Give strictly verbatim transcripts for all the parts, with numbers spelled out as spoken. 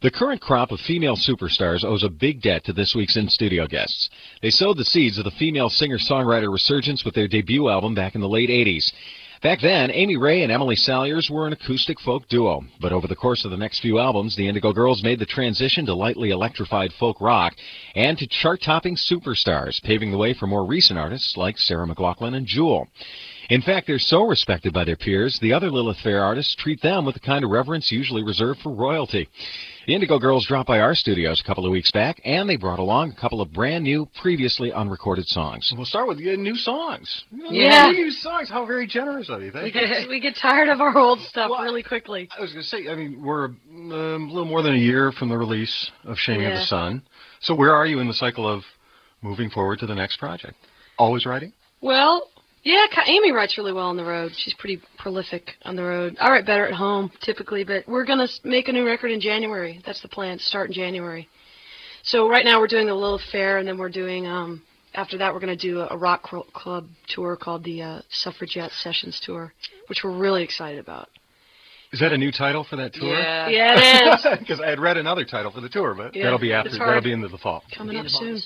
The current crop of female superstars owes a big debt to this week's in-studio guests. They sowed the seeds of the female singer-songwriter resurgence with their debut album back in the late eighties. Back then, Amy Ray and Emily Saliers were an acoustic folk duo, but over the course of the next few albums, the Indigo Girls made the transition to lightly electrified folk rock and to chart-topping superstars, paving the way for more recent artists like Sarah McLachlan and Jewel. In fact, they're so respected by their peers, the other Lilith Fair artists treat them with the kind of reverence usually reserved for royalty. The Indigo Girls dropped by our studios a couple of weeks back, and they brought along a couple of brand new, previously unrecorded songs. We'll start with uh, new songs. Yeah. New songs. How very generous of you. Thank We you. get, we get tired of our old stuff Well, really quickly. I was going to say, I mean, we're um, a little more than a year from the release of Shaming of Yeah. the Sun. So where are you in the cycle of moving forward to the next project? Always writing? Well, yeah, Ka- Amy writes really well on the road. She's pretty prolific on the road. I write better at home, typically, but we're going to make a new record in January. That's the plan, to start in January. So right now we're doing the Lilith Fair, and then we're doing, um, after that we're going to do a, a rock cl- club tour called the uh, Suffragette Sessions Tour, which we're really excited about. Is that a new title for that tour? Yeah, it is. Because I had read another title for the tour, but Yeah, that'll be after. it's hard. That'll be into the fall. Coming up soon.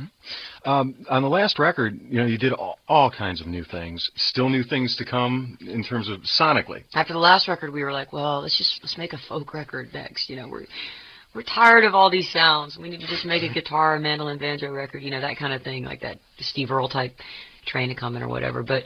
Um, on the last record, you know, you did all, all kinds of new things. Still new things to come in terms of sonically. After the last record, we were like, well, let's just let's make a folk record next. You know, we're we're tired of all these sounds. We need to just make a guitar, mandolin, banjo record. You know, that kind of thing, like that Steve Earle type Train to Coming or whatever. But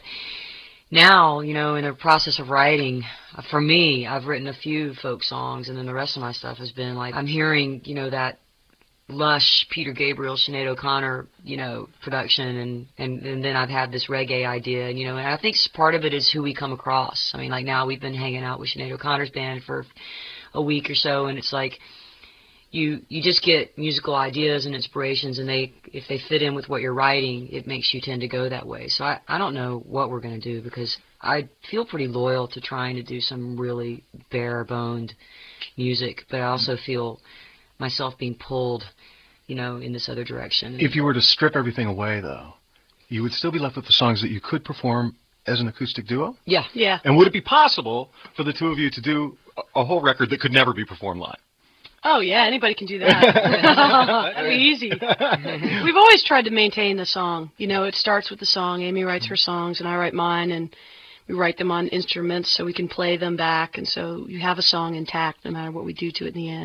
now, you know, in the process of writing, uh, for me, I've written a few folk songs, and then the rest of my stuff has been like I'm hearing, you know, that lush Peter Gabriel, Sinead O'Connor, you know, production, and, and, and then I've had this reggae idea, and, you know, and I think s- part of it is who we come across. I mean, like now we've been hanging out with Sinead O'Connor's band for a week or so, and it's like you you just get musical ideas and inspirations, and they if they fit in with what you're writing, it makes you tend to go that way. So I, I don't know what we're going to do, because I feel pretty loyal to trying to do some really bare-boned music, but I also feel myself being pulled, you know, in this other direction. If you were to strip everything away, though, you would still be left with the songs that you could perform as an acoustic duo? Yeah. Yeah. And would it be possible for the two of you to do a, a whole record that could never be performed live? Oh, yeah, anybody can do that. That'd be easy. We've always tried to maintain the song. You know, it starts with the song. Amy writes her songs, and I write mine, and we write them on instruments so we can play them back, and so you have a song intact no matter what we do to it in the end.